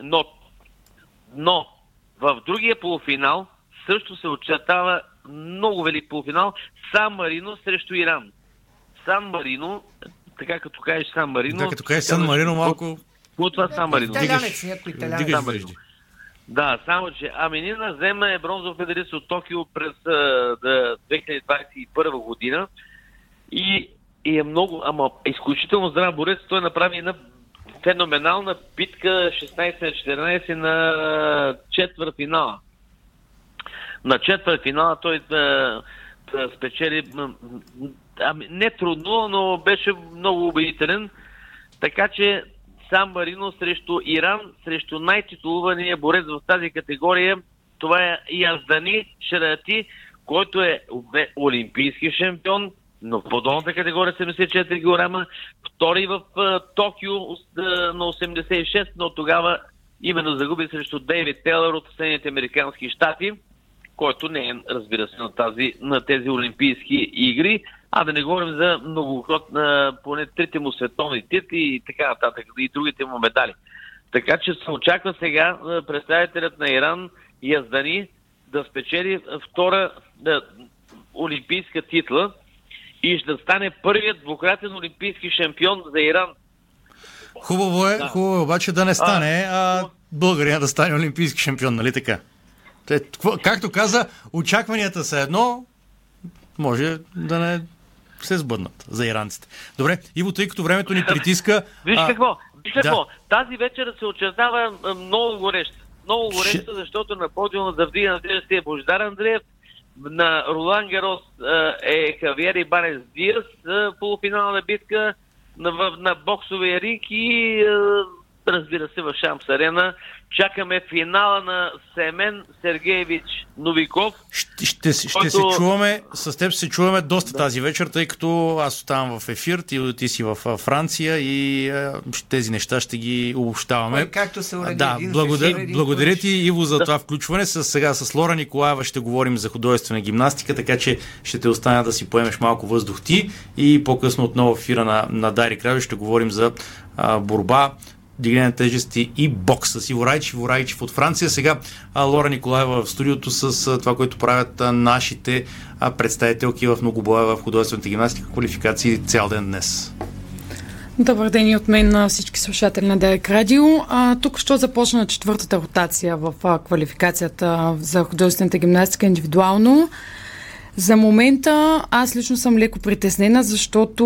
Но в другия полуфинал също се очертава много велик полуфинал. Сан Марино срещу Иран. Сан Марино, така като кажеш Сан Марино... Да, като кажеш Сан Марино малко... Какво това Сан Марино? Италянец, някой италянец. Да, само че Аминина взема бронзов медалист от Токио през 2021 година и е много, изключително здрав борец. Той направи една феноменална битка 16-14 на четвъртфинала. На четвъртфинала той спечели не трудно, но беше много убедителен. Така че Сан Марино срещу Иран, срещу най-титулувания борец в тази категория, това е Яздани Шарати, който е олимпийски шампион, но в по-долната категория 74 кг, втори в Токио на 86, но тогава именно загуби срещу Дейвид Тейлър от Съединените американски щати, който не е, разбира се, на тези олимпийски игри, а да не говорим за многократно, поне трите му световни титли и така нататък, и другите му медали. Така че се очаква сега представителят на Иран Яздани да спечели втора олимпийска титла и ще стане първият двукратен олимпийски шампион за Иран. Хубаво е обаче да не стане, българия да стане олимпийски шампион, нали така? Както каза, очакванията са едно, може да не се сбъднат за иранците. Добре, Иво, тъй като времето ни притиска... Виж какво, тази вечер се очертава много гореща. Много гореща, защото на подиума за вдига на тежести е Божидар Андреев, на Ролан Гарос е Хавиер Ибанес Диас, полуфинална битка на боксовия ринг и разбира се в Шамс Арена. Чакаме финала на Семен Сергеевич Новиков. Ще се чуваме, с теб се чуваме доста тази вечер, тъй като аз оставам в ефир, ти си в Франция и тези неща ще ги обобщаваме. Както се уреди. Да, благодаря ти, Иво, за това включване. Сега с Лора Николаева ще говорим за художествена гимнастика, така че ще те оставя да си поемеш малко въздух ти и по-късно отново в ефира на Дарик Радио ще говорим за борба, дигане на тежести и бокс с Иво Райчев от Франция. Сега Лора Николаева в студиото с това, което правят нашите представителки в многобоя в художествената гимнастика, квалификации цял ден днес. Добър ден и от мен на всички слушатели на Дарик Радио. Тук ще започна четвъртата ротация в квалификацията за художествената гимнастика индивидуално. За момента аз лично съм леко притеснена, защото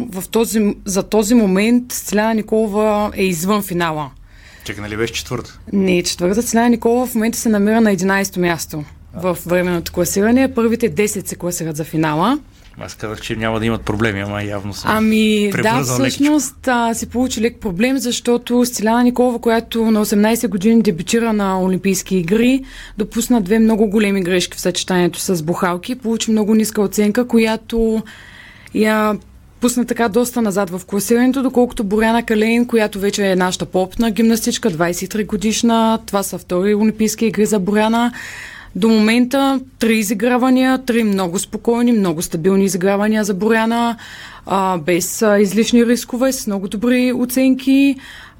за този момент Целяна Николова е извън финала. Чакай, нали беше четвърта? Не, четвърта. Целяна Николова в момента се намира на 11-то място в временното класиране. Първите 10 се класират за финала. Аз казах, че няма да имат проблеми, ама явно съм да, всъщност се получи лек проблем, защото Целяна Николова, която на 18 години дебютира на Олимпийски игри, допусна 2 много големи грешки в съчетанието с бухалки, получи много ниска оценка, която я пусна така доста назад в класирането, доколкото Боряна Калейн, която вече е нашата попна гимнастичка, 23 годишна, това са втори Олимпийски игри за Боряна. До момента 3 изигравания, 3 много спокойни, много стабилни изигравания за Боряна, без излишни рискове, с много добри оценки.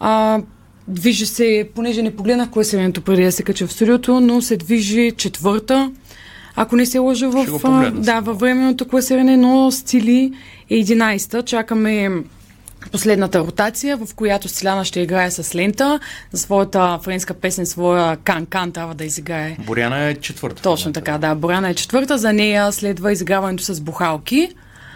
Движи се, понеже не погледнах класирането преди да се кача в студиото, но се движи 4-та, ако не се лъжа във временното класиране, но с цели 11-та. Чакаме последната ротация, в която Стиляна ще играе с лента. За своята френска песен, своя Кан-Кан трябва да изиграе. Боряна е 4-та. Точно така, да. Боряна е 4-та. За нея следва изиграването с бухалки.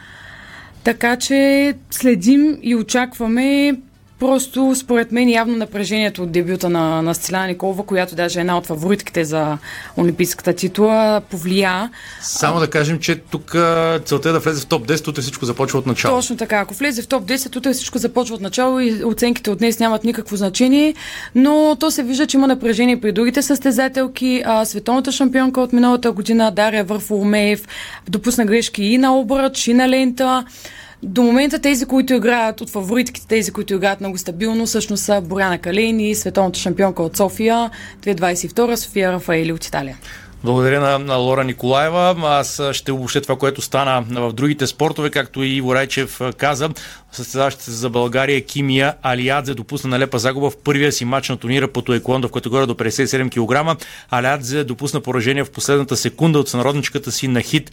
Така че следим и очакваме. Просто, според мен, явно напрежението от дебюта на Стиляна Николова, която даже е една от фаворитките за олимпийската титла, повлия. Само да кажем, че тук целта е да влезе в топ 10, утре всичко започва от начало. Точно така. Ако влезе в топ 10, утре всичко започва от начало и оценките от днес нямат никакво значение, но то се вижда, че има напрежение при другите състезателки. Световната шампионка от миналата година Дария Варфоломеев допусна грешки и на обръч, и на лента. До момента тези, които играят от фаворитките, тези, които играят много стабилно, всъщност са Боряна Калейн и световната шампионка от София 2022, София Рафаели от Италия. Благодаря на Лора Николаева. Аз ще обобщя това, което стана в другите спортове, както и Иво Райчев каза. Състезаващите се за България Кимия Алиадзе допусна нелепа загуба в първия си матч на турнира по таеквондо в категория до 57 кг. Алиадзе допусна поражение в последната секунда от сънародничката си Нахид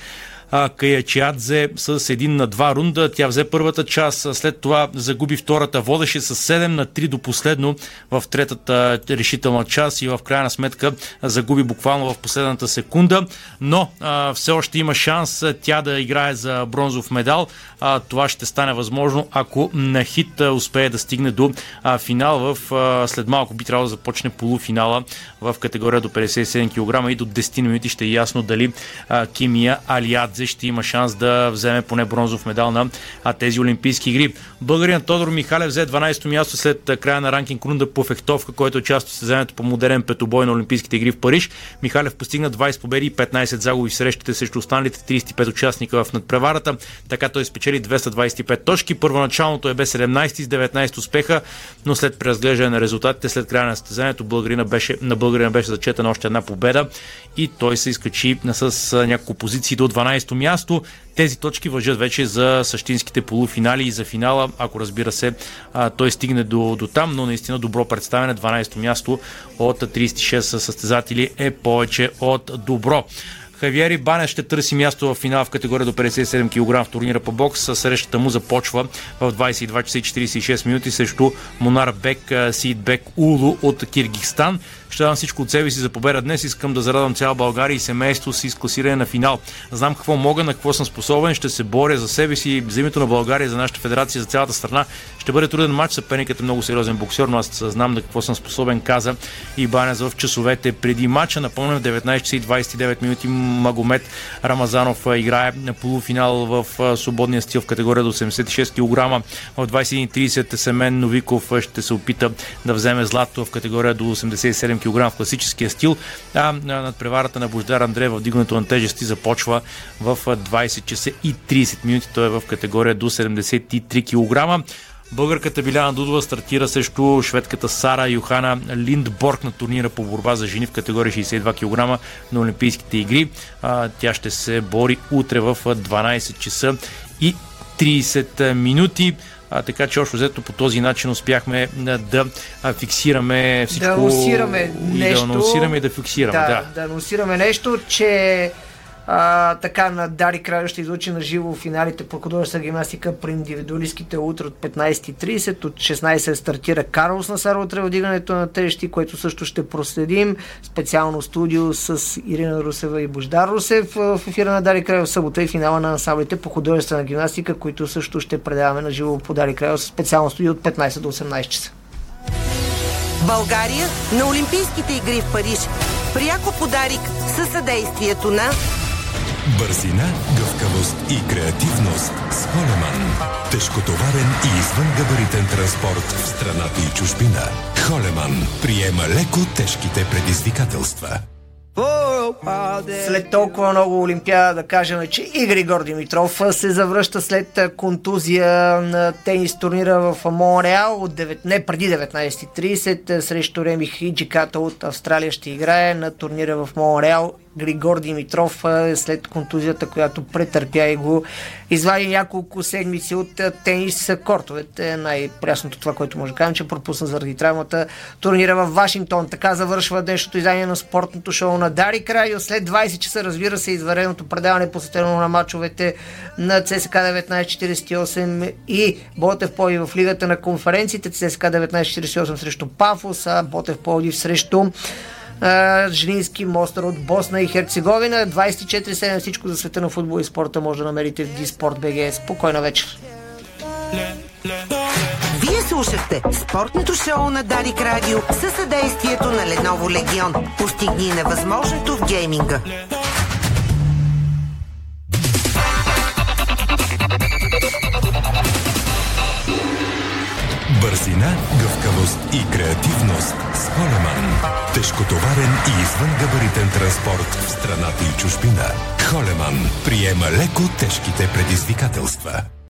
Каячиадзе с 1-2 рунда. Тя взе първата част, след това загуби втората, водеше с 7-3 до последно в третата решителна част и в крайна сметка загуби буквално в последната секунда, но все още има шанс тя да играе за бронзов медал. Това ще стане възможно, ако Нахид успее да стигне до финал. След малко би трябвало да започне полуфинала в категория до 57 кг и до 10 минути ще е ясно дали Кимия Алиадзе ще има шанс да вземе поне бронзов медал на тези олимпийски игри. Българин Тодор Михалев взе 12-то място след края на ранкинг рунда по фехтовка, който е част от състезанието по модерен петобой на Олимпийските игри в Париж. Михалев постигна 20 победи и 15 загуби в срещите срещу останалите 35 участника в надпреварата. Така той спечели 225 точки. Първоначалното е бе 17 с 19 успеха, но след преразглеждане на резултатите след края на състезанието на българина беше зачетена още една победа и той се изкачи с няколко позиции до 12-то място. Тези точки важат вече за същинските полуфинали и за финала, ако разбира се той стигне до там, но наистина добро представяне. 12-то място от 36 състезатели е повече от добро. Хавиер Ибанес ще търси място в финал в категория до 57 кг в турнира по бокс. Срещата му започва в 22 часа и 46 минути срещу Монарбек Сидбек Улу от Киргизстан. Ще дам всичко от себе си за победа днес. Искам да зарадвам цяла България и семейство си с класиране на финал. Знам какво мога, на какво съм способен. Ще се боря за себе си, за името на България, за нашата федерация, за цялата страна. Ще бъде труден матч. Съперникът е много сериозен боксер, но аз знам на какво съм способен, каза Ибанес в часовете преди матча. Напомням, в 19 часа и 29 минути Магомед Рамазанов играе на полуфинал в свободния стил в категория до 86 кг. В 21:30 Семен Новиков ще се опита да вземе злато в категория до 87 кг в класическия стил. Надпреварата на Бождар Андреев в вдигането на тежести започва в 20 часа и 30 минути. Той е в категория до 73 кг. Българката Биляна Дудова стартира срещу шведката Сара Йохана Линдборг на турнира по борба за жени в категория 62 кг на Олимпийските игри. Тя ще се бори утре в 12 часа и 30 минути. Така че още взето по този начин успяхме да фиксираме всичко. Да анонсираме нещо. Да анонсираме и да фиксираме. Да анонсираме нещо, че така на Дарик Радио ще излучи на живо финалите по художествена гимнастика при индивидуалистките утре от 15:30. От 16 стартира Карлос Насар утре в вдигането на тежести, което също ще проследим. Специално студио с Ирина Русева и Бождар Русев в ефира на Дарик Радио в събота и финала на ансамблите по художествена гимнастика, които също ще предаваме на живо по Дарик Радио с специално студио от 15 до 18 часа. България на Олимпийските игри в Париж. Пряко подарик със съдействието на бързина, гъвкавост и креативност с Холеман. Тежкотоварен и извънгабаритен транспорт в страната и чужбина. Холеман приема леко тежките предизвикателства. След толкова много олимпиада да кажем, че и Григор Димитров се завръща след контузия на тенис турнира в Монреал преди 19:30 срещу Реми Хиджиката от Австралия ще играе на турнира в Монреал Григор Димитров след контузията, която претърпя и го извади няколко седмици от тенис кортовете. Най-прясното това, което може да кажем, че пропусна заради травмата турнира в Вашингтон. Така завършва днешното издание на спортното шоу на Дарик Радио. След 20 часа, разбира се, извънредното предаване, посветено на мачовете на ЦСКА 1948 и Ботев Пловдив в Лигата на конференциите. ЦСКА 1948 срещу Пафос, а Ботев Пловдив срещу Жлински Мостър от Босна и Херцеговина. 24/7 всичко за света на футбол и спорта може да намерите в Диспорт.бг. Спокойна вечер! Вие слушахте спортното шоу на Дарик Радио със съдействието на Lenovo Legion. Постигни невъзможното в гейминга. Бързина, гъвкавост и креативност с Холеман. Тежкотоварен и извънгабаритен транспорт в страната и чужбина. Холеман приема леко тежките предизвикателства.